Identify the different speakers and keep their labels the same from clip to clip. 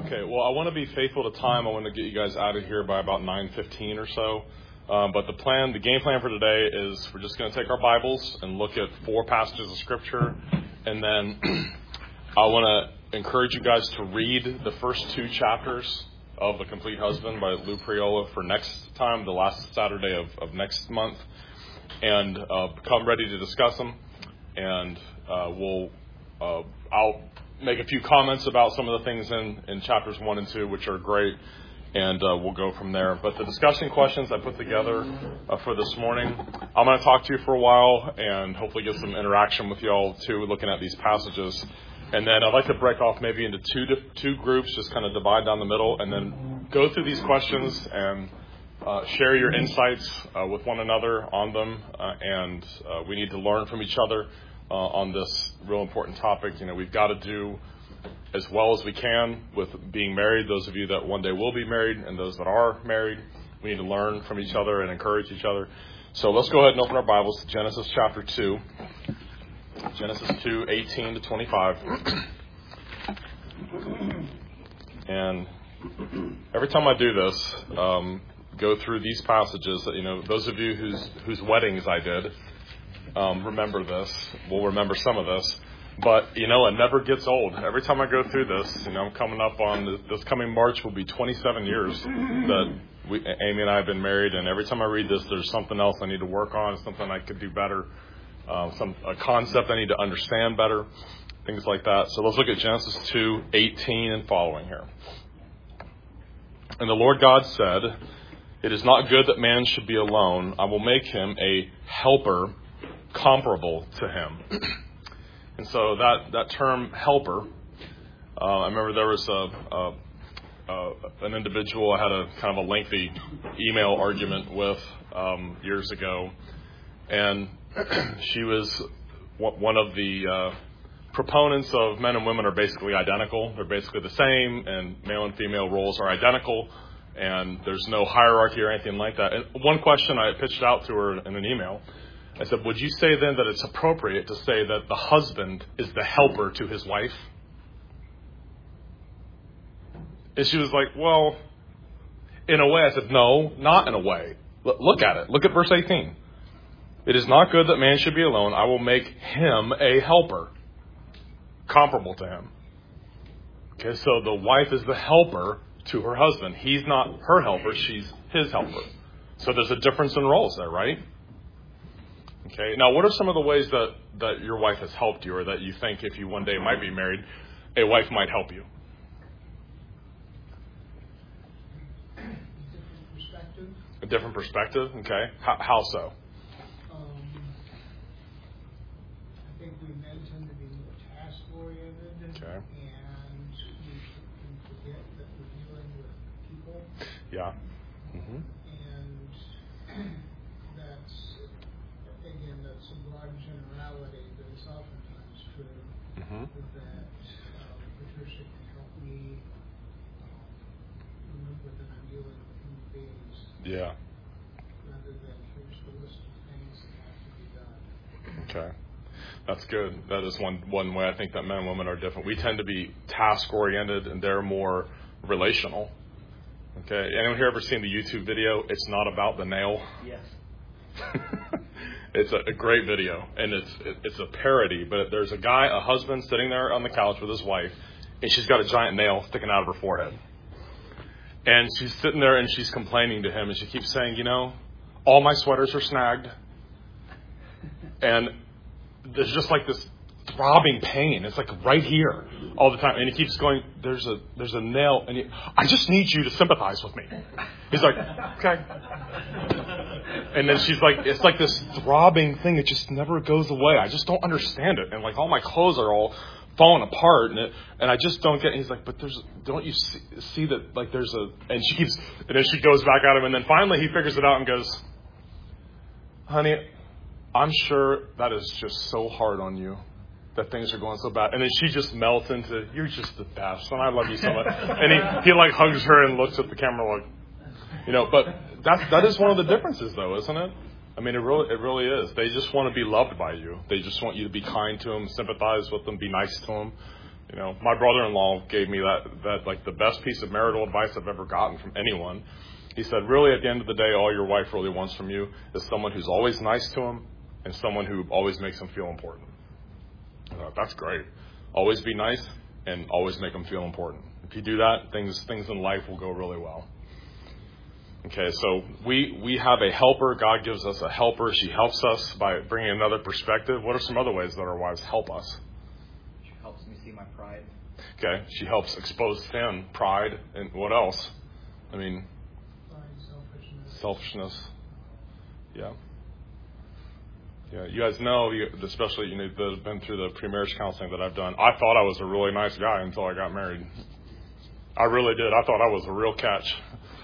Speaker 1: Okay, well, I want to be faithful to time. I want to get you guys out of here by about 9:15 or so. But the game plan for today is we're just going to take our Bibles and look at 4 passages of Scripture. And then I want to encourage you guys to read the first 2 chapters of The Complete Husband by Lou Priola for next time, the last Saturday of next month. And come ready to discuss them. And I'll make a few comments about some of the things in chapters 1 and 2, which are great, and we'll go from there. But the discussion questions I put together for this morning, I'm going to talk to you for a while and hopefully get some interaction with you all too, looking at these passages. And then I'd like to break off maybe into two groups, just kind of divide down the middle, and then go through these questions and share your insights with one another on them. And we need to learn from each other on this real important topic. You know, we've got to do as well as we can with being married. Those of you that one day will be married and those that are married, we need to learn from each other and encourage each other. So let's go ahead and open our Bibles to Genesis chapter 2. Genesis 2, 18 to 25. And every time I do this, go through these passages, you know, those of you whose weddings I did, remember this. We'll remember some of this. But, you know, it never gets old. Every time I go through this, you know, I'm coming up on this coming March will be 27 years that Amy and I have been married. And every time I read this, there's something else I need to work on, something I could do better, a concept I need to understand better, things like that. So let's look at Genesis 2, 18 and following here. And the Lord God said, "It is not good that man should be alone. I will make him a helper comparable to him." And so that term helper, I remember there was an individual I had a kind of a lengthy email argument with years ago, and she was one of the proponents of men and women are basically identical. They're basically the same, and male and female roles are identical, and there's no hierarchy or anything like that. And one question I pitched out to her in an email, I said, would you say then that it's appropriate to say that the husband is the helper to his wife? And she was like, well, in a way. I said, no, not in a way. Look at it. Look at verse 18. It is not good that man should be alone. I will make him a helper comparable to him. Okay, so the wife is the helper to her husband. He's not her helper. She's his helper. So there's a difference in roles there, right? Okay. Now, what are some of the ways that your wife has helped you, or that you think if you one day might be married, a wife might help you? A different perspective? Okay. How so?
Speaker 2: I think we men tend to be more task-oriented.
Speaker 1: Okay.
Speaker 2: And we can forget that we're dealing with people.
Speaker 1: Yeah. Mm-hmm.
Speaker 2: And that's a broad generality, but it's oftentimes true that Patricia can help me remember that I'm dealing with human beings.
Speaker 1: Yeah.
Speaker 2: Rather than here's the list of things that have to be done.
Speaker 1: Okay. That's good. That is one way I think that men and women are different. We tend to be task-oriented, and they're more relational. Okay. Anyone here ever seen the YouTube video, It's Not About the Nail?
Speaker 3: Yes.
Speaker 1: It's a great video, and it's a parody, but there's a husband sitting there on the couch with his wife, and she's got a giant nail sticking out of her forehead. And she's sitting there, and she's complaining to him, and she keeps saying, you know, all my sweaters are snagged, and there's just like this throbbing pain. It's like right here all the time. And he keeps going, there's a nail, and I just need you to sympathize with me. He's like, okay. And then she's like, it's like this throbbing thing. It just never goes away. I just don't understand it. And like all my clothes are all falling apart, and I just don't get it. He's like, but don't you see that like there's and then she goes back at him, and then finally he figures it out and goes, honey, I'm sure that is just so hard on you that things are going so bad. And then she just melts into, you're just the best, and I love you so much. And he like hugs her and looks at the camera like, you know, but that is one of the differences though, isn't it? I mean, it really is. They just want to be loved by you. They just want you to be kind to them, sympathize with them, be nice to them. You know, my brother-in-law gave me that like the best piece of marital advice I've ever gotten from anyone. He said, really, at the end of the day, all your wife really wants from you is someone who's always nice to him and someone who always makes him feel important. I thought, that's great. Always be nice and always make them feel important. If you do that, things in life will go really well. Okay, so we have a helper. God gives us a helper. She helps us by bringing another perspective. What are some other ways that our wives help us?
Speaker 3: She helps me see my pride.
Speaker 1: Okay, she helps expose sin, pride, and what else? I mean, selfishness. Yeah. Yeah, you guys know, especially that have been through the pre-marriage counseling that I've done. I thought I was a really nice guy until I got married. I really did. I thought I was a real catch.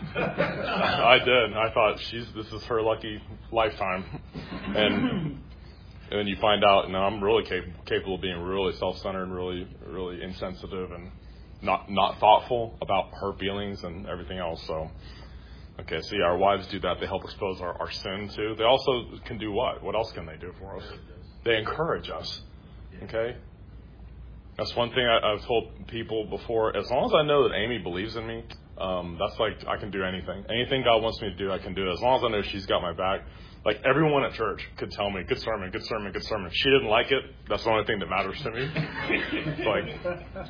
Speaker 1: I did. I thought this is her lucky lifetime, and then you find out, no, I'm really capable of being really self-centered and really insensitive and not thoughtful about her feelings and everything else. So. Okay, so yeah, our wives do that. They help expose our sin too. They also can do what? What else can they do for us? They encourage us. Okay? That's one thing I've told people before. As long as I know that Amy believes in me, that's like I can do anything. Anything God wants me to do, I can do it. As long as I know she's got my back. Like everyone at church could tell me, good sermon, good sermon, good sermon. If she didn't like it, that's the only thing that matters to me. It's like,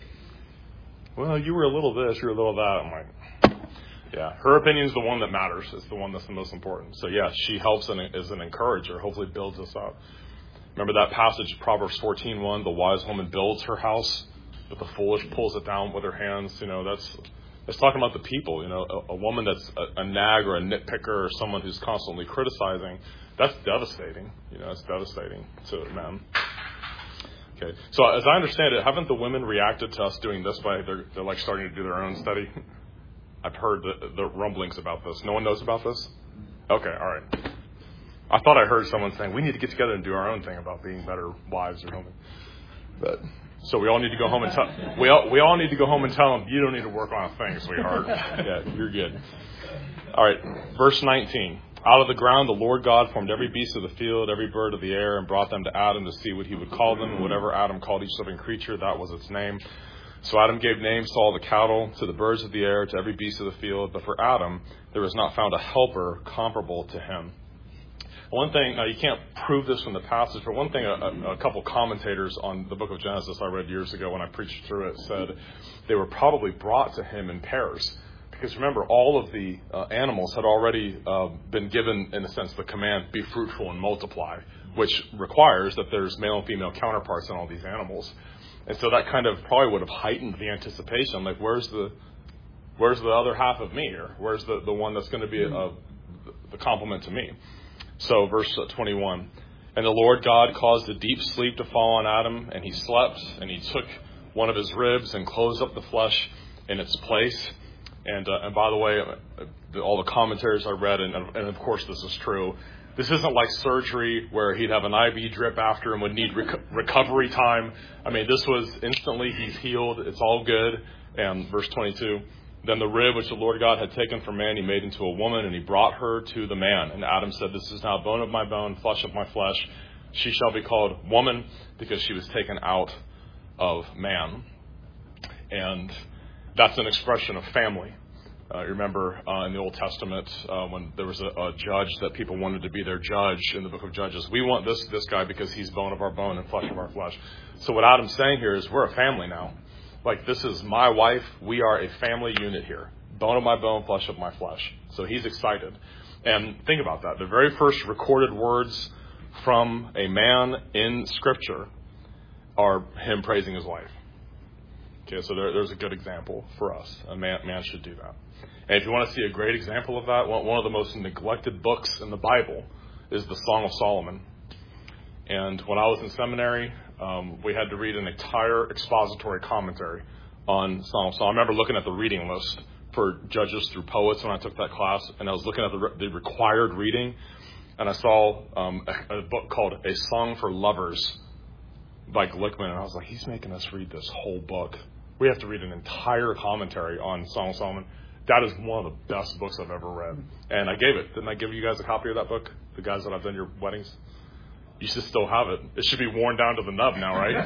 Speaker 1: well, you were a little this, you were a little that. I'm like, yeah, her opinion is the one that matters. It's the one that's the most important. So, yeah, she helps and is an encourager, hopefully builds us up. Remember that passage, Proverbs 14:1, the wise woman builds her house, but the foolish pulls it down with her hands. You know, that's talking about the people. You know, a woman that's a nag or a nitpicker or someone who's constantly criticizing, that's devastating. You know, it's devastating to men. Okay, so as I understand it, haven't the women reacted to us doing this by they're like starting to do their own study? I've heard the rumblings about this. No one knows about this? Okay, all right. I thought I heard someone saying, we need to get together and do our own thing about being better wives or something. But so we all need to go home and tell we all need to go home and tell them, you don't need to work on a thing, sweetheart. Yeah, you're good. All right, verse 19. Out of the ground the Lord God formed every beast of the field, every bird of the air, and brought them to Adam to see what he would call them. And whatever Adam called each living creature, that was its name. So Adam gave names to all the cattle, to the birds of the air, to every beast of the field. But for Adam, there was not found a helper comparable to him. One thing, now you can't prove this from the passage, but one thing a couple commentators on the book of Genesis I read years ago when I preached through it said they were probably brought to him in pairs. Because remember, all of the animals had already been given, in a sense, the command, be fruitful and multiply, which requires that there's male and female counterparts in all these animals. And so that kind of probably would have heightened the anticipation. Like, where's the other half of me here? Where's the one that's going to be the complement to me? So verse 21, and the Lord God caused a deep sleep to fall on Adam, and he slept, and he took one of his ribs and closed up the flesh in its place. And by the way, all the commentaries I read, and of course this is true, this isn't like surgery where he'd have an IV drip after and would need recovery time. I mean, this was instantly, he's healed. It's all good. And verse 22, then the rib which the Lord God had taken from man, he made into a woman, and he brought her to the man. And Adam said, this is now bone of my bone, flesh of my flesh. She shall be called woman because she was taken out of man. And that's an expression of family. You remember in the Old Testament when there was a judge that people wanted to be their judge in the book of Judges. We want this guy because he's bone of our bone and flesh of our flesh. So what Adam's saying here is we're a family now. Like, this is my wife. We are a family unit here. Bone of my bone, flesh of my flesh. So he's excited. And think about that. The very first recorded words from a man in Scripture are him praising his wife. Okay, so there's a good example for us. A man should do that. And if you want to see a great example of that, one of the most neglected books in the Bible is the Song of Solomon. And when I was in seminary, we had to read an entire expository commentary on Song of Solomon. I remember looking at the reading list for Judges through Poets when I took that class, and I was looking at the required reading, and I saw a book called A Song for Lovers by Glickman, and I was like, he's making us read this whole book. We have to read an entire commentary on Song of Solomon. That is one of the best books I've ever read. And I gave it. Didn't I give you guys a copy of that book? The guys that I've done your weddings? You should still have it. It should be worn down to the nub now, right?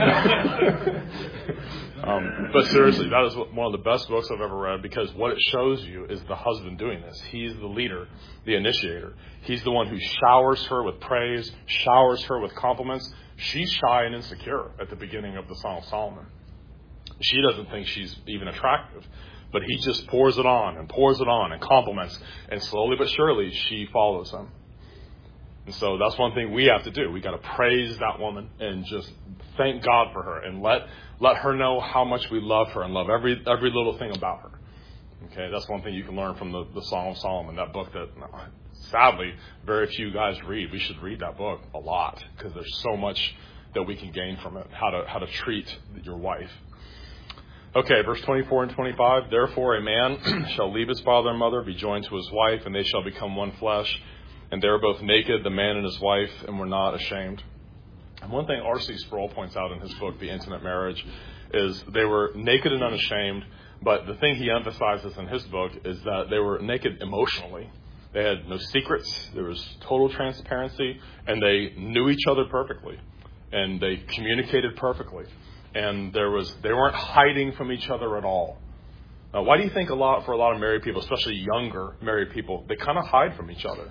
Speaker 1: But seriously, that is one of the best books I've ever read, because what it shows you is the husband doing this. He's the leader, the initiator. He's the one who showers her with praise, showers her with compliments. She's shy and insecure at the beginning of the Song of Solomon. She doesn't think she's even attractive, but he just pours it on and compliments, and slowly but surely she follows him. And so that's one thing we have to do. We got to praise that woman and just thank God for her, and let her know how much we love her and love every little thing about her. Okay, that's one thing you can learn from the Song of Solomon, that book that sadly very few guys read. We should read that book a lot, because there's so much that we can gain from it. How to treat your wife. Okay, verse 24 and 25. Therefore a man shall leave his father and mother, be joined to his wife, and they shall become one flesh. And they were both naked, the man and his wife, and were not ashamed. And one thing R.C. Sproul points out in his book, The Intimate Marriage, is they were naked and unashamed. But the thing he emphasizes in his book is that they were naked emotionally. They had no secrets. There was total transparency, and they knew each other perfectly, and they communicated perfectly, and they weren't hiding from each other at all. Why do you think for a lot of married people, especially younger married people, they kind of hide from each other?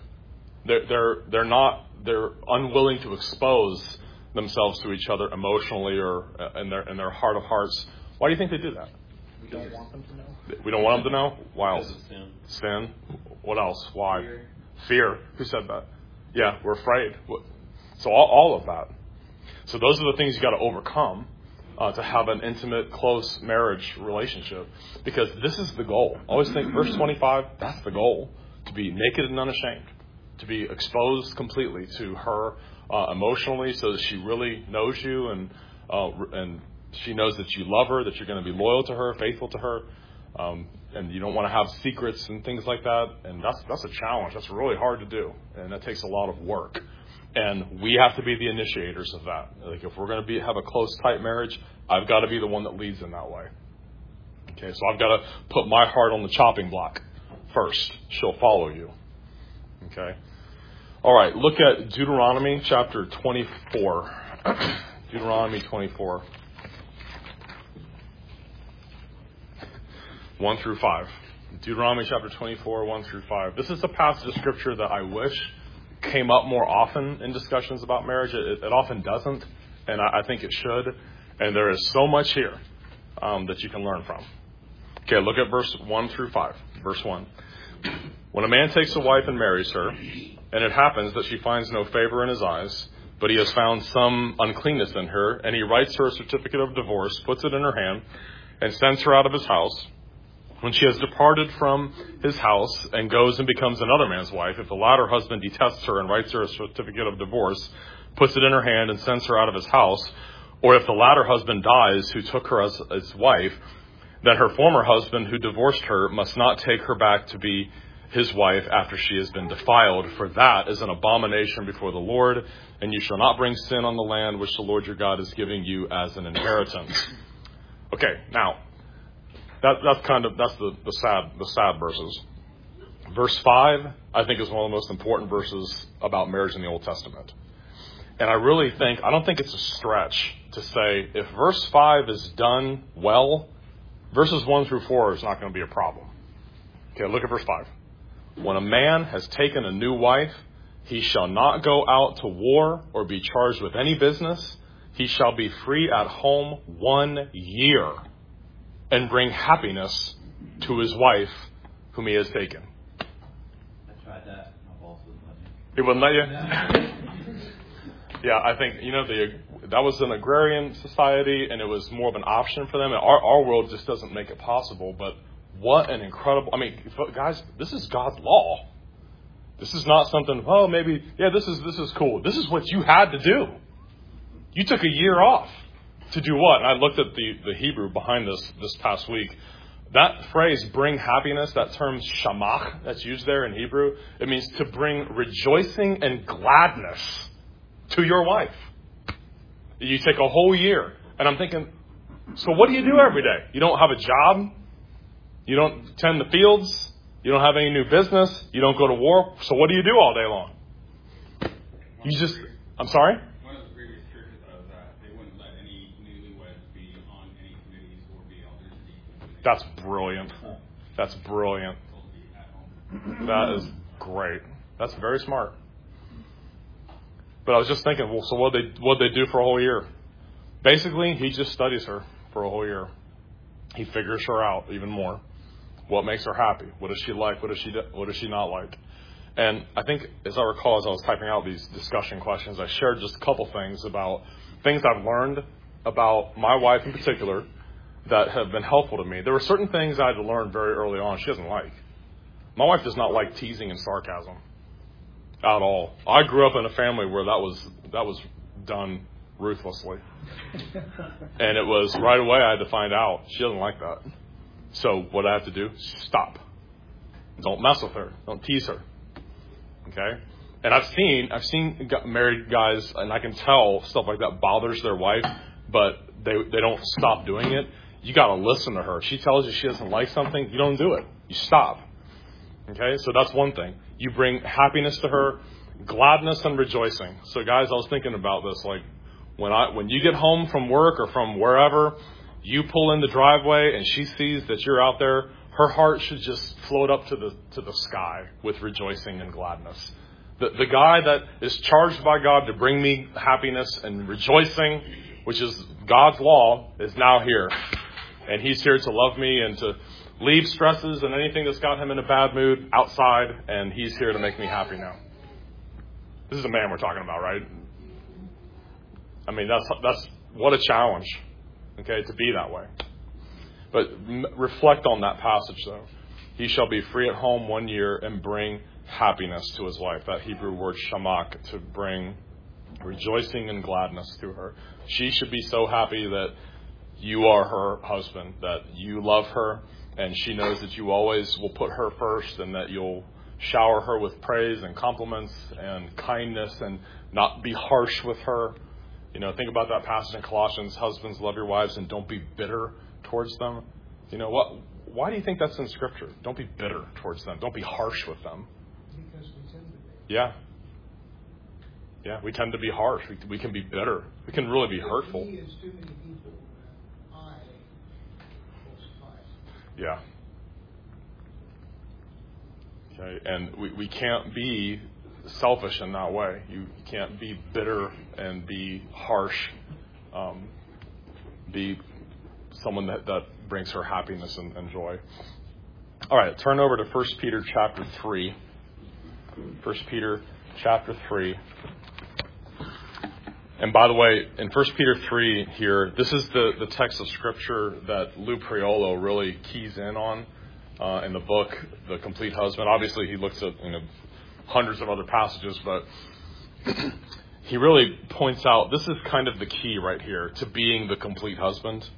Speaker 1: They're unwilling to expose themselves to each other emotionally or in their heart of hearts. Why do you think they do that?
Speaker 3: We don't want them to know.
Speaker 1: We don't want them to know? Why else?
Speaker 4: Sin.
Speaker 1: What else? Why?
Speaker 3: Fear.
Speaker 1: Who said that? Yeah, we're afraid. So all of that. So those are the things you got to overcome to have an intimate, close marriage relationship, because this is the goal. Always think verse 25, that's the goal, to be naked and unashamed, to be exposed completely to her emotionally, so that she really knows you, and she knows that you love her, that you're going to be loyal to her, faithful to her, and you don't want to have secrets and things like that. And that's a challenge. That's really hard to do, and that takes a lot of work. And we have to be the initiators of that. Like, if we're going to have a close, tight marriage, I've got to be the one that leads in that way. Okay, so I've got to put my heart on the chopping block first. She'll follow you. Okay. All right, look at Deuteronomy chapter 24. Deuteronomy 24. 1 through 5. Deuteronomy chapter 24, 1 through 5. This is a passage of scripture that I wish came up more often in discussions about marriage. It often doesn't, and I think it should. And there is so much here that you can learn from. Okay, look at verse 1 through 5. Verse 1. When a man takes a wife and marries her, and it happens that she finds no favor in his eyes, but he has found some uncleanness in her, and he writes her a certificate of divorce, puts it in her hand, and sends her out of his house. When she has departed from his house and goes and becomes another man's wife, if the latter husband detests her and writes her a certificate of divorce, puts it in her hand, and sends her out of his house, or if the latter husband dies who took her as wife, then her former husband who divorced her must not take her back to be his wife after she has been defiled, for that is an abomination before the Lord, and you shall not bring sin on the land which the Lord your God is giving you as an inheritance. Okay, now, that's the sad verses. Verse 5, I think, is one of the most important verses about marriage in the Old Testament. And I don't think it's a stretch to say, if verse 5 is done well, verses 1 through 4 is not going to be a problem. Okay, look at verse 5. When a man has taken a new wife, he shall not go out to war or be charged with any business. He shall be free at home 1 year and bring happiness to his wife whom he has taken.
Speaker 4: I tried that. My boss wouldn't let me.
Speaker 1: He wouldn't let you? Yeah, I think, that was an agrarian society, and it was more of an option for them. And our world just doesn't make it possible, but what an incredible... guys, this is God's law. This is not something, this is cool. This is what you had to do. You took a year off to do what? And I looked at the Hebrew behind this past week. That phrase, bring happiness, that term shamach that's used there in Hebrew, it means to bring rejoicing and gladness to your wife. You take a whole year. And I'm thinking, so what do you do every day? You don't have a job. You don't tend the fields. You don't have any new business. You don't go to war. So what do you do all day long? I'm sorry?
Speaker 5: One of the previous churches I was at, they wouldn't let any newlyweds be on any committees or be elders of the community.
Speaker 1: That's brilliant. That's brilliant.
Speaker 5: Supposed to be at home.
Speaker 1: That is great. That's very smart. But I was just thinking, well, so what they do for a whole year? Basically, he just studies her for a whole year. He figures her out even more. What makes her happy? What does she like? What does she not like? And I think, as I recall, as I was typing out these discussion questions, I shared just a couple things about things I've learned about my wife in particular that have been helpful to me. There were certain things I had to learn very early on she doesn't like. My wife does not like teasing and sarcasm at all. I grew up in a family where that was done ruthlessly. And it was right away I had to find out she doesn't like that. So what I have to do, stop. Don't mess with her. Don't tease her. Okay? And I've seen married guys, and I can tell stuff like that bothers their wife, but they don't stop doing it. You got to listen to her. If she tells you she doesn't like something, you don't do it. You stop. Okay? So that's one thing. You bring happiness to her, gladness and rejoicing. So guys, I was thinking about this, like when you get home from work or from wherever, you pull in the driveway and she sees that you're out there, her heart should just float up to the sky with rejoicing and gladness. The guy that is charged by God to bring me happiness and rejoicing, which is God's law, is now here. And he's here to love me and to leave stresses and anything that's got him in a bad mood outside, and he's here to make me happy now. This is a man we're talking about, right? I mean, that's what a challenge, okay, to be that way. But reflect on that passage, though. He shall be free at home 1 year and bring happiness to his wife. That Hebrew word shamak, to bring rejoicing and gladness to her. She should be so happy that you are her husband, that you love her, and she knows that you always will put her first, and that you'll shower her with praise and compliments and kindness and not be harsh with her. You know, think about that passage in Colossians, husbands, love your wives and don't be bitter towards them. You know what? Why do you think that's in Scripture? Don't be bitter towards them. Don't be harsh with them.
Speaker 2: Because we tend to be.
Speaker 1: Yeah. Yeah, we tend to be harsh. We can be bitter. We can really be hurtful.
Speaker 2: He is too many people I falsify.
Speaker 1: Yeah. Okay, and we can't be selfish in that way. You can't be bitter and be harsh. Be someone that brings her happiness and joy. All right, turn over to 1 Peter chapter 3. 1 Peter chapter 3. And by the way, in 1 Peter 3 here, this is the text of Scripture that Lou Priolo really keys in on in the book, The Complete Husband. Obviously, he looks at hundreds of other passages, but he really points out this is kind of the key right here to being the complete husband.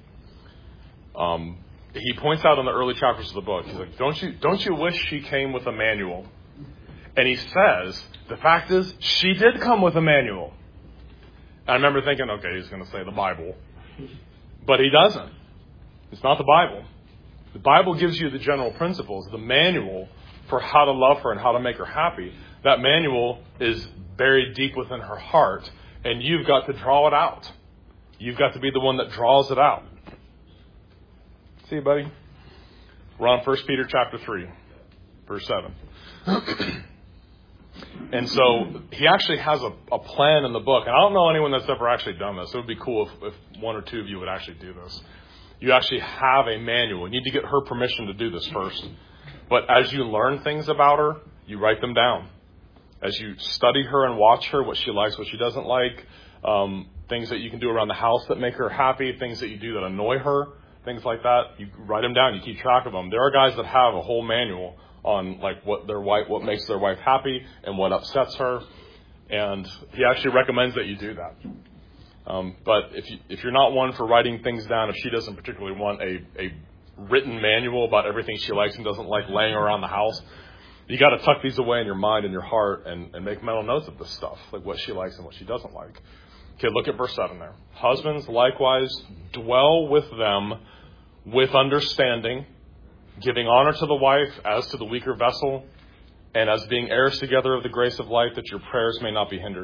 Speaker 1: He points out in the early chapters of the book, he's like, don't you wish she came with a manual? And he says, the fact is, she did come with a manual. I remember thinking, okay, he's going to say the Bible. But he doesn't. It's not the Bible. The Bible gives you the general principles, the manual for how to love her and how to make her happy. That manual is buried deep within her heart, and you've got to draw it out. You've got to be the one that draws it out. See you, buddy? We're on 1 Peter chapter 3, verse 7. And so he actually has a plan in the book. And I don't know anyone that's ever actually done this. It would be cool if one or two of you would actually do this. You actually have a manual. You need to get her permission to do this first. But as you learn things about her, you write them down. As you study her and watch her, what she likes, what she doesn't like, things that you can do around the house that make her happy, things that you do that annoy her, things like that, you write them down. You keep track of them. There are guys that have a whole manual on like what makes their wife happy and what upsets her, and he actually recommends that you do that. But if you're not one for writing things down, if she doesn't particularly want a written manual about everything she likes and doesn't like laying around the house, you got to tuck these away in your mind and your heart and make mental notes of this stuff, like what she likes and what she doesn't like. Okay, look at verse 7 there. Husbands, likewise, dwell with them with understanding, giving honor to the wife as to the weaker vessel, and as being heirs together of the grace of life, that your prayers may not be hindered.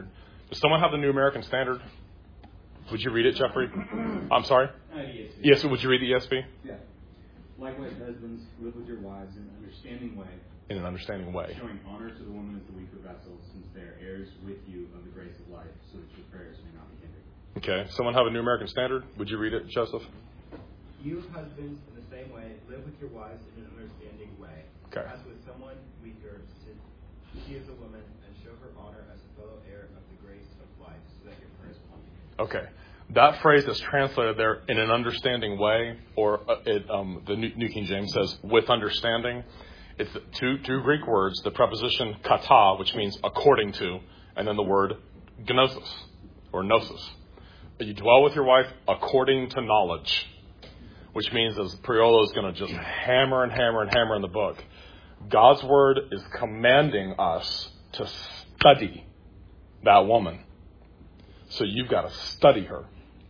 Speaker 1: Does someone have the New American Standard? Would you read it, Jeffrey? I'm sorry?
Speaker 4: ESV.
Speaker 1: Yes, would you read the ESV?
Speaker 5: Yeah. Likewise, husbands, live with your wives in an understanding way,
Speaker 1: In an understanding way.
Speaker 5: showing honor to the woman as the weaker vessel, since they are heirs with you of the grace of life, so that your prayers may not be hindered.
Speaker 1: Okay. Someone have a New American Standard? Would you read it, Joseph?
Speaker 6: You husbands, in the same way, live with your wives in an understanding way.
Speaker 1: Okay.
Speaker 6: As with someone weaker, since she is a woman, and show her honor as a fellow heir of the grace of life, so that your prayers will not be hindered.
Speaker 1: Okay. That phrase is translated there in an understanding way, or the New King James says with understanding. It's two Greek words, the preposition kata, which means according to, and then the word gnosis, or gnosis. You dwell with your wife according to knowledge, which means, as Priolo is going to just hammer and hammer and hammer in the book, God's word is commanding us to study that woman. So you've got to study her.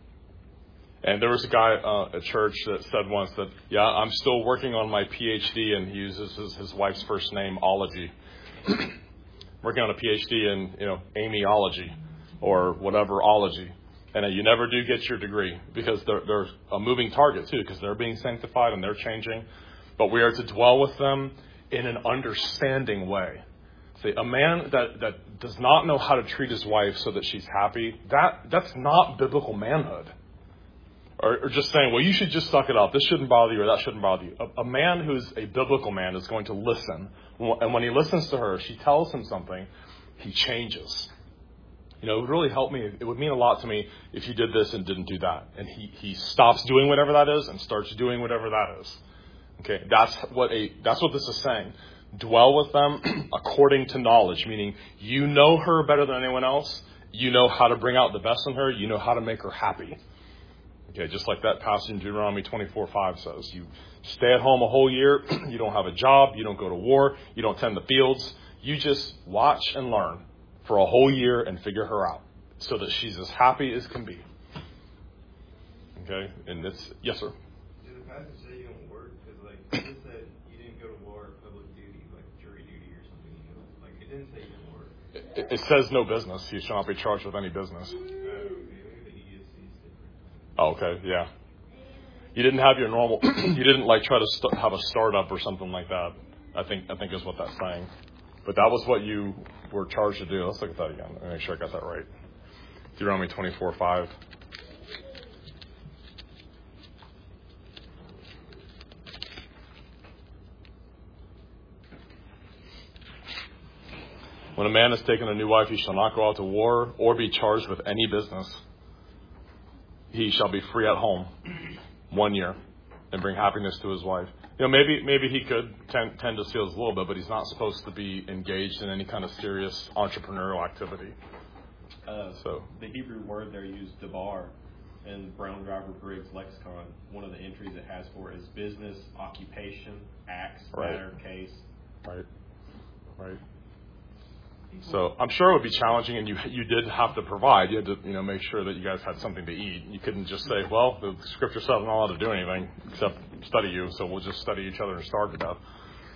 Speaker 1: And there was a guy at church that said once that, yeah, I'm still working on my PhD, and he uses his wife's first name, ology. Working on a PhD in, amyology or whatever ology. And you never do get your degree because they're a moving target too, because they're being sanctified and they're changing. But we are to dwell with them in an understanding way. See, a man that does not know how to treat his wife so that she's happy, that's not biblical manhood. Or just saying, well, you should just suck it up. This shouldn't bother you or that shouldn't bother you. A man who's a biblical man is going to listen. And when he listens to her, she tells him something, he changes. It would really help me. It would mean a lot to me if you did this and didn't do that. And he stops doing whatever that is and starts doing whatever that is. Okay, that's what this is saying. Dwell with them according to knowledge, meaning you know her better than anyone else. You know how to bring out the best in her. You know how to make her happy. Okay, just like that passage in Deuteronomy 24:5 says. You stay at home a whole year. You don't have a job. You don't go to war. You don't tend the fields. You just watch and learn for a whole year and figure her out so that she's as happy as can be. Okay, and it's, yes, sir.
Speaker 6: Did the passage say you don't work? Because, it just said you didn't go to war, public duty, like jury duty or something. It didn't say you didn't work.
Speaker 1: It says no business. You shall not be charged with any business. Oh, okay, yeah. You didn't have your normal, you didn't try to have a startup or something like that, I think is what that's saying. But that was what you were charged to do. Let's look at that again. Let me make sure I got that right. Deuteronomy 24:5. When a man has taken a new wife, he shall not go out to war or be charged with any business. He shall be free at home 1 year and bring happiness to his wife. Maybe he could tend to steal a little bit, but he's not supposed to be engaged in any kind of serious entrepreneurial activity.
Speaker 3: The Hebrew word there used debar in Brown Driver Briggs lexicon. One of the entries it has for it is business, occupation, acts, matter, case.
Speaker 1: Right. So I'm sure it would be challenging, and you did have to provide. You had to make sure that you guys had something to eat. You couldn't just say, well, the Scripture says I'm not allowed to do anything except study you, so we'll just study each other and starve to death.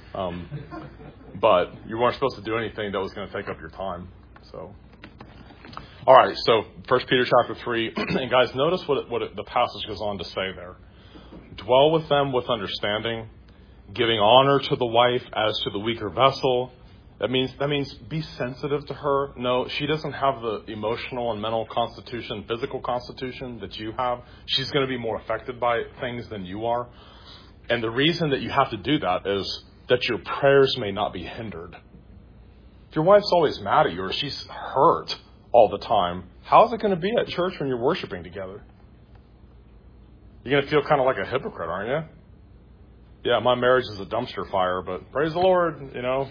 Speaker 1: But you weren't supposed to do anything that was going to take up your time. So, all right. So 1 Peter chapter 3, and guys, notice what the passage goes on to say there. Dwell with them with understanding, giving honor to the wife as to the weaker vessel. That means be sensitive to her. No, she doesn't have the emotional and mental constitution, physical constitution that you have. She's going to be more affected by things than you are. And the reason that you have to do that is that your prayers may not be hindered. If your wife's always mad at you or she's hurt all the time, how is it going to be at church when you're worshiping together? You're going to feel kind of like a hypocrite, aren't you? Yeah, my marriage is a dumpster fire, but praise the Lord,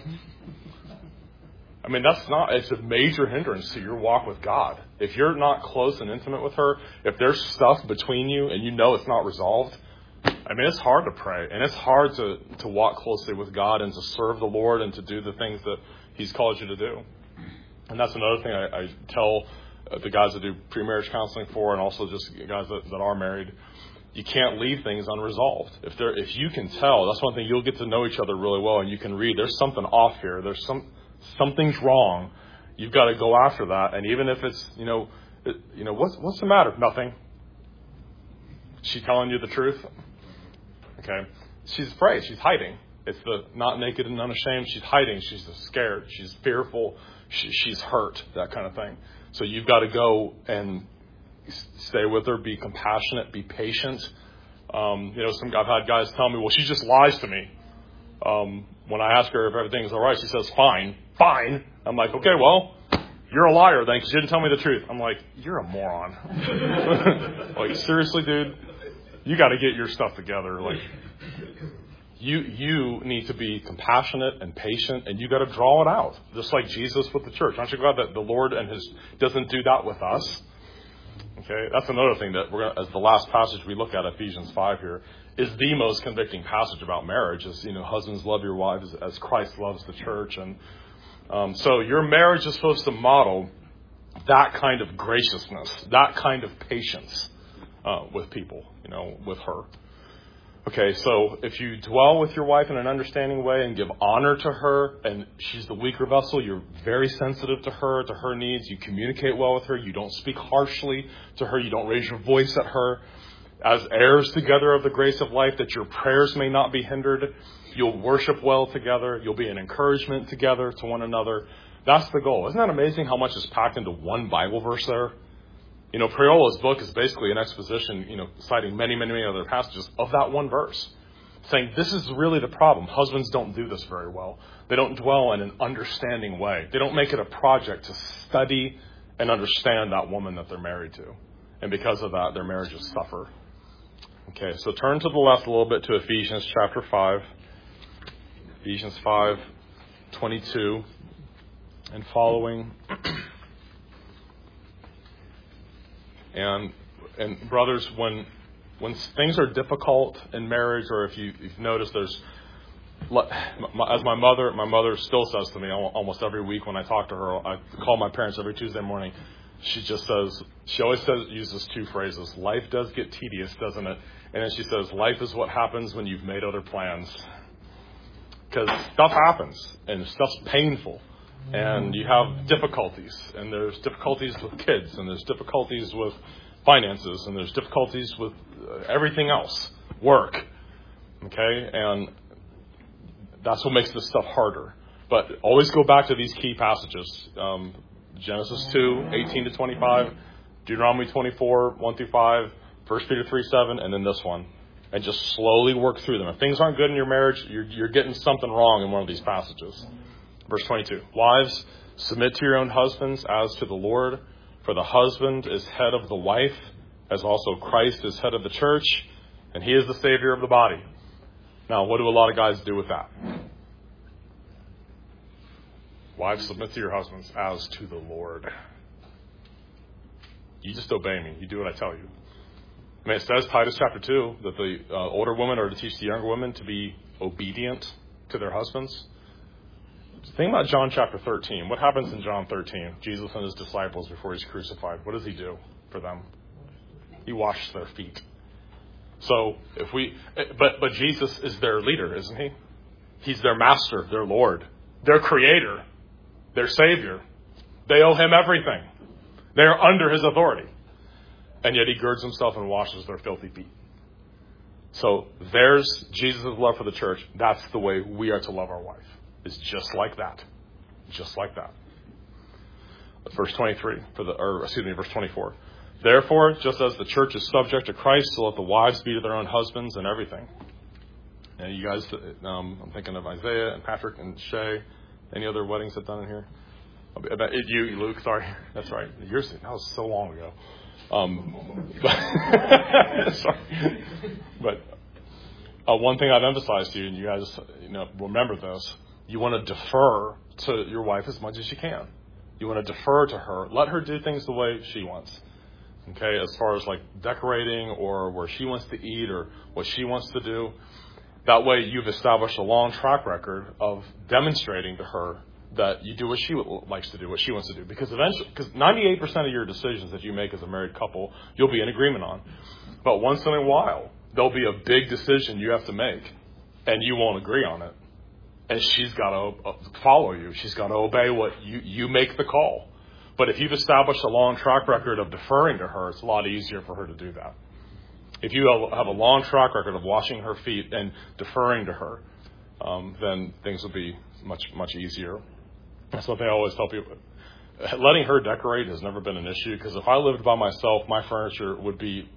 Speaker 1: it's a major hindrance to your walk with God. If you're not close and intimate with her, if there's stuff between you and it's not resolved, it's hard to pray. And it's hard to walk closely with God and to serve the Lord and to do the things that He's called you to do. And that's another thing I tell the guys that do pre-marriage counseling for, and also just guys that are married. You can't leave things unresolved. If you can tell, that's one thing, you'll get to know each other really well, and you can read, there's something off here. Something's wrong. You've got to go after that. And even if it's, what's the matter? Nothing. She telling you the truth? Okay. She's afraid. She's hiding. It's the not naked and unashamed. She's hiding. She's scared. She's fearful. She's hurt, that kind of thing. So you've got to go and stay with her, be compassionate, be patient. I've had guys tell me, well, she just lies to me. When I ask her if everything's all right, she says, fine. I'm like, okay, well, you're a liar then because you didn't tell me the truth. I'm like, you're a moron. Like, seriously, dude, you got to get your stuff together. Like, you need to be compassionate and patient, and you got to draw it out, just like Jesus with the church. Aren't you glad that the Lord doesn't do that with us? Okay, that's another thing that as the last passage we look at, Ephesians 5 here, is the most convicting passage about marriage. Is husbands, love your wives as Christ loves the church, and so your marriage is supposed to model that kind of graciousness, that kind of patience with people, with her. Okay, so if you dwell with your wife in an understanding way and give honor to her, and she's the weaker vessel, you're very sensitive to her needs, you communicate well with her, you don't speak harshly to her, you don't raise your voice at her, as heirs together of the grace of life, that your prayers may not be hindered, you'll worship well together, you'll be an encouragement together to one another. That's the goal. Isn't that amazing how much is packed into one Bible verse there? Priola's book is basically an exposition, citing many, many, many other passages of that one verse, saying this is really the problem. Husbands don't do this very well. They don't dwell in an understanding way. They don't make it a project to study and understand that woman that they're married to. And because of that, their marriages suffer. Okay, so turn to the left a little bit to Ephesians chapter 5. Ephesians 5:22 and following. And brothers, when things are difficult in marriage, or if you've noticed, there's, as my mother still says to me almost every week when I talk to her, I call my parents every Tuesday morning. She always uses two phrases. Life does get tedious, doesn't it? And then she says, life is what happens when you've made other plans. Because stuff happens, and stuff's painful. And you have difficulties, and there's difficulties with kids, and there's difficulties with finances, and there's difficulties with everything else, work, okay? And that's what makes this stuff harder. But always go back to these key passages, Genesis 2:18-25, Deuteronomy 24:1-5, 1 Peter 3:7, and then this one. And just slowly work through them. If things aren't good in your marriage, you're getting something wrong in one of these passages. Verse 22, wives, submit to your own husbands as to the Lord, for the husband is head of the wife, as also Christ is head of the church, and he is the Savior of the body. Now, what do a lot of guys do with that? Wives, submit to your husbands as to the Lord. You just obey me. You do what I tell you. I mean, it says, Titus chapter 2, that the older women are to teach the younger women to be obedient to their husbands. Think about John chapter 13. What happens in John 13? Jesus and his disciples before he's crucified. What does he do for them? He washes their feet. So but Jesus is their leader, isn't he? He's their master, their Lord, their creator, their Savior. They owe him everything. They are under his authority. And yet he girds himself and washes their filthy feet. So there's Jesus' love for the church. That's the way we are to love our wife. It's just like that. Just like that. Verse 23, verse 24. Therefore, just as the church is subject to Christ, so let the wives be to their own husbands and everything. And you guys, I'm thinking of Isaiah and Patrick and Shay. Any other weddings I've done in here? You, Luke, sorry. That's right. That was so long ago. Sorry. But one thing I've emphasized to you, and you guys remember this, you want to defer to your wife as much as you can. You want to defer to her. Let her do things the way she wants. Okay, as far as like decorating or where she wants to eat or what she wants to do. That way you've established a long track record of demonstrating to her that you do what she likes to do, what she wants to do. Because 98% of your decisions that you make as a married couple, you'll be in agreement on. But once in a while, there'll be a big decision you have to make, and you won't agree on it. And she's got to follow you. She's got to obey what you make the call. But if you've established a long track record of deferring to her, it's a lot easier for her to do that. If you have a long track record of washing her feet and deferring to her, then things will be much, much easier. That's what they always tell people. Letting her decorate has never been an issue, because if I lived by myself, my furniture would be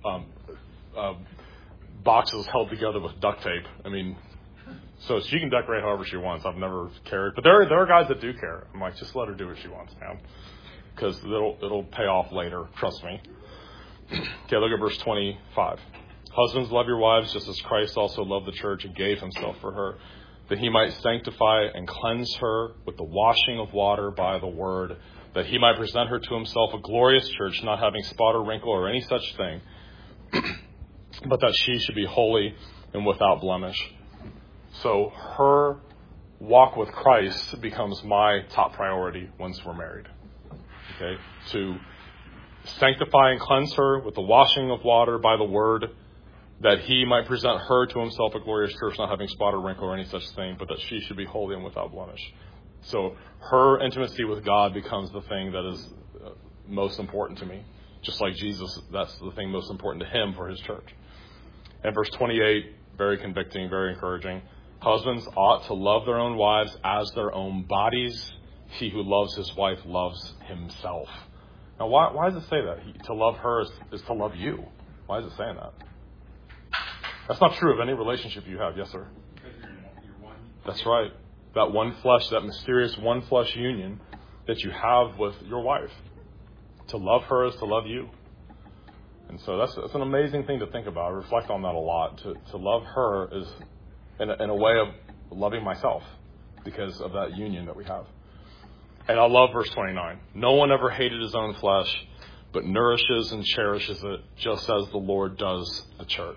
Speaker 1: boxes held together with duct tape. I mean, so she can decorate however she wants. I've never cared. But there are guys that do care. I'm like, just let her do what she wants, man, because it'll pay off later. Trust me. Okay, look at verse 25. Husbands, love your wives just as Christ also loved the church and gave himself for her, that he might sanctify and cleanse her with the washing of water by the word, that he might present her to himself a glorious church, not having spot or wrinkle or any such thing, but that she should be holy and without blemish. So her walk with Christ becomes my top priority once we're married. Okay, to sanctify and cleanse her with the washing of water by the word, that he might present her to himself a glorious church, not having spot or wrinkle or any such thing, but that she should be holy and without blemish. So her intimacy with God becomes the thing that is most important to me. Just like Jesus, that's the thing most important to him for his church. And verse 28, very convicting, very encouraging. Husbands ought to love their own wives as their own bodies. He who loves his wife loves himself. Now, why does it say that? To love her is to love you. Why is it saying that? That's not true of any relationship you have. Yes, sir?
Speaker 5: Because you're one.
Speaker 1: That's right. That one flesh, that mysterious one flesh union that you have with your wife. To love her is to love you. And so that's an amazing thing to think about. I reflect on that a lot. To love her is in a way of loving myself because of that union that we have. And I love verse 29. No one ever hated his own flesh, but nourishes and cherishes it, just as the Lord does the church.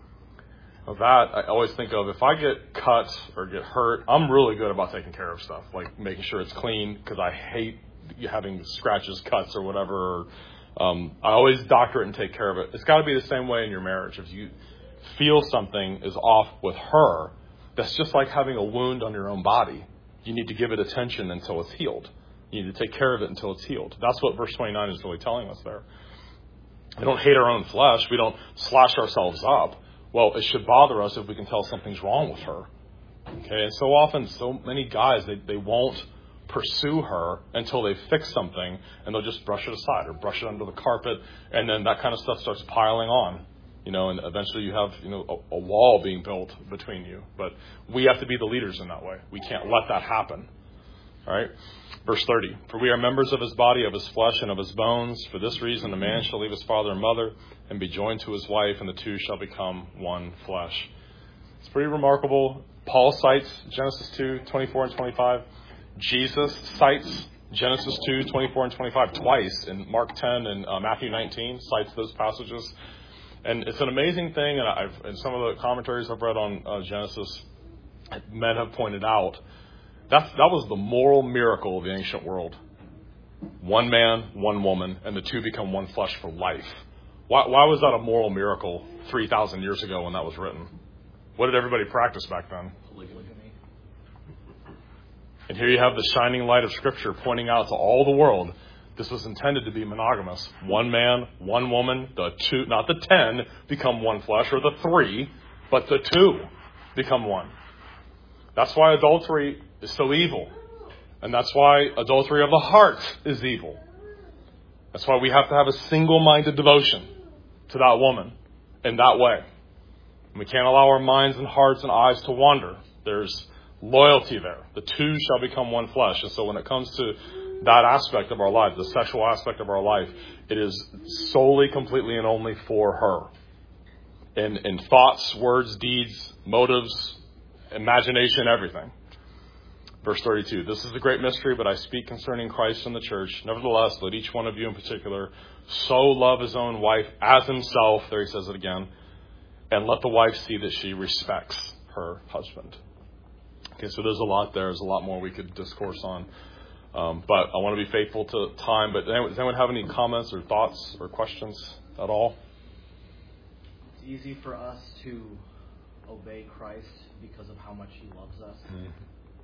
Speaker 1: Now that I always think of, if I get cut or get hurt, I'm really good about taking care of stuff, like making sure it's clean, because I hate having scratches, cuts, or whatever. I always doctor it and take care of it. It's got to be the same way in your marriage. If you feel something is off with her, that's just like having a wound on your own body. You need to give it attention until it's healed. You need to take care of it until it's healed. That's what verse 29 is really telling us there. We don't hate our own flesh. We don't slash ourselves up. Well, it should bother us if we can tell something's wrong with her. Okay, and so often, so many guys, they won't pursue her until they fix something, and they'll just brush it aside or brush it under the carpet, and then that kind of stuff starts piling on. And eventually you have, a wall being built between you. But we have to be the leaders in that way. We can't let that happen. All right? Verse 30. For we are members of his body, of his flesh, and of his bones. For this reason, a man shall leave his father and mother and be joined to his wife, and the two shall become one flesh. It's pretty remarkable. Paul cites Genesis 2, 24 and 25. Jesus cites Genesis 2, 24 and 25 twice. In Mark 10 and Matthew 19 cites those passages. And it's an amazing thing, and in some of the commentaries I've read on Genesis, men have pointed out, that was the moral miracle of the ancient world. One man, one woman, and the two become one flesh for life. Why was that a moral miracle 3,000 years ago when that was written? What did everybody practice back then?
Speaker 4: Polygamy.
Speaker 1: And here you have the shining light of Scripture pointing out to all the world, this was intended to be monogamous. One man, one woman, the two, not the 10, become one flesh, or the 3, but the 2 become one. That's why adultery is so evil. And that's why adultery of the heart is evil. That's why we have to have a single-minded devotion to that woman in that way. And we can't allow our minds and hearts and eyes to wander. There's loyalty there. The two shall become one flesh. And so when it comes to that aspect of our life, the sexual aspect of our life, it is solely, completely, and only for her. In thoughts, words, deeds, motives, imagination, everything. Verse 32, this is a great mystery, but I speak concerning Christ and the church. Nevertheless, let each one of you in particular so love his own wife as himself, there he says it again, and let the wife see that she respects her husband. Okay, so there's a lot there. There's a lot more we could discourse on. But I want to be faithful to time. But does anyone have any comments or thoughts or questions at all?
Speaker 7: It's easy for us to obey Christ because of how much he loves us.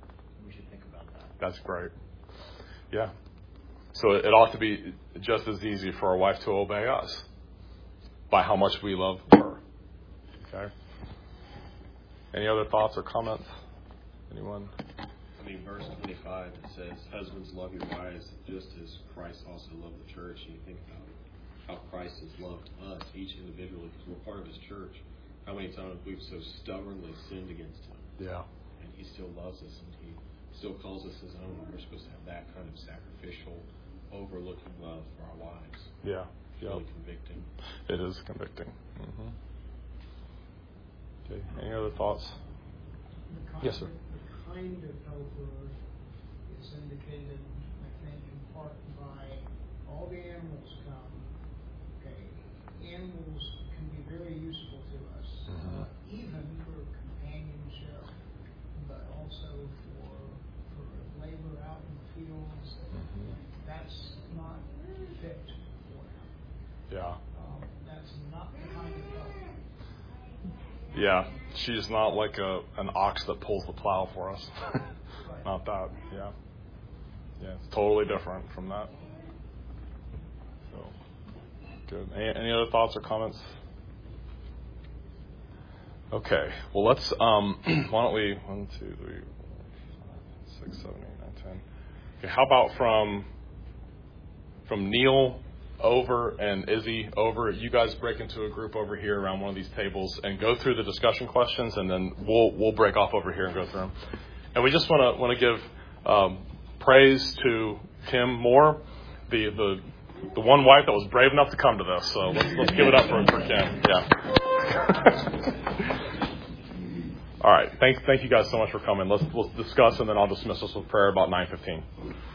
Speaker 8: we should think about that.
Speaker 1: That's great. Yeah. So it ought to be just as easy for our wife to obey us by how much we love her. Okay. Any other thoughts or comments? Anyone?
Speaker 3: I mean, verse 25, it says, husbands, love your wives just as Christ also loved the church. And you think about how Christ has loved us, each individually, because we're part of his church. How many times we've so stubbornly sinned against him.
Speaker 1: Yeah.
Speaker 3: And he still loves us, and he still calls us his own. And we're supposed to have that kind of sacrificial, overlooking love for our wives.
Speaker 1: Yeah.
Speaker 3: It's really convicting.
Speaker 1: It is convicting. Mm-hmm. Okay. Any other thoughts? Yes, sir.
Speaker 2: The kind of helper is indicated, I think, in part by all the animals come. Okay, animals can be very useful to us, even for companionship, but also for labor out in the fields. That's not fit for them.
Speaker 1: Yeah.
Speaker 2: That's not the kind of helper.
Speaker 1: Yeah, she's not like an ox that pulls the plow for us. Not that. Yeah. Yeah, it's totally different from that. So, good. Any other thoughts or comments? Okay. Well, let's. Why don't we? 1, 2, 3, 4, 5, 6, 7, 8, 9, 10. Okay. How about from Neil over and Izzy over, you guys break into a group over here around one of these tables and go through the discussion questions, and then we'll break off over here and go through them. And we just want to give praise to Tim Moore, the one wife that was brave enough to come to this. So let's give it up for Kim. Yeah. All right. Thank you guys so much for coming. Let's discuss, and then I'll dismiss us with prayer about 9:15.